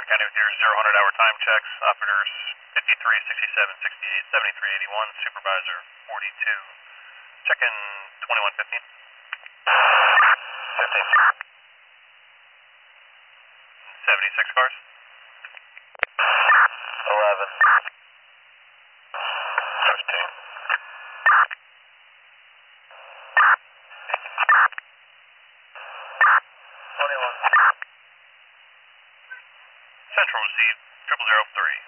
County with your 0-100 hour time checks. Operators 53, 67, 68, 73, 81. Supervisor 42. Check-in 2115. 15. 76 cars. 11. 15. 21. Central received 0003.